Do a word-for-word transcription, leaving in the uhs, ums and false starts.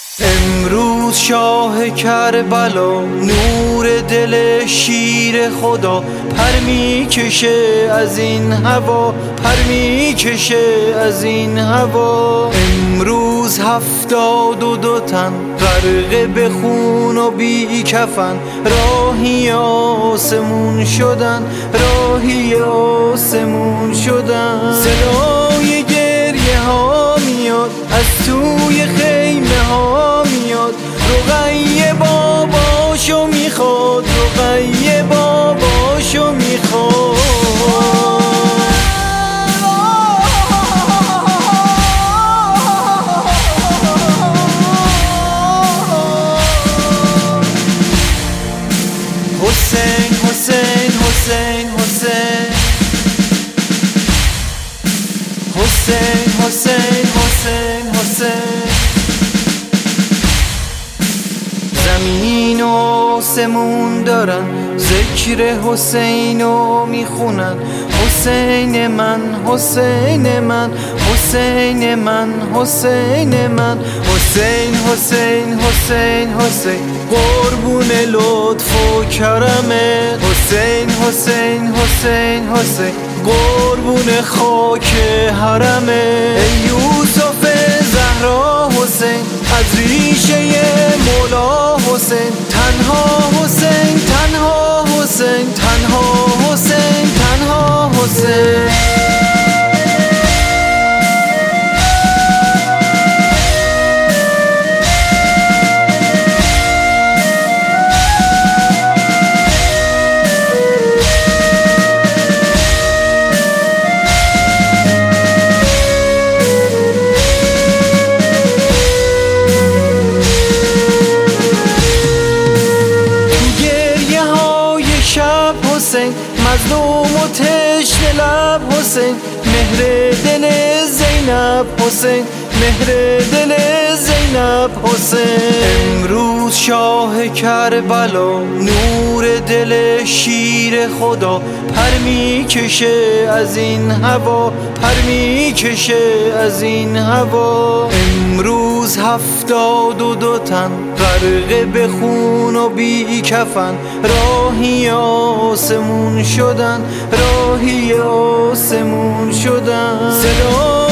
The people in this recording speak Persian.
امروز شاه کربلا نور دل شیر خدا پر میکشه از این هوا، پر میکشه از این هوا. امروز هفتاد و دو تن غرقه به خون و بی کفن، راهی آسمون شدن، راهی آسمون شدن. صدای گریه ها میاد از توی خیمه ها میاد، رقیه باباشو میخواد، رقیه باباشو میخواد. حسین حسین حسین حسین حسین حسین حسین حسین. زمین و آسمون دارن ذکر حسینو میخونن، حسین من حسین من حسین من حسین من. حسین حسین حسین حسین قربون لطف و کرمت. حسین حسین حسین حسین قربون خاک حرمت. ای یوسف زهرا حسین از ریشه مولا حسین، تنها حسین تنها حسین تنها حسین تنها حسین. حسین مظلوم و تشنه لب حسین، مهر دل زینب حسین، مهر دل زینب حسین. امروز شاه کربلا نور دل شیر خدا پر میکشه از این هوا، پر میکشه از این هوا. امروز هفتاد و دو تن غرقه به خون و بی کفن، راهی آسمون شدن، راهی آسمون شدن. صدا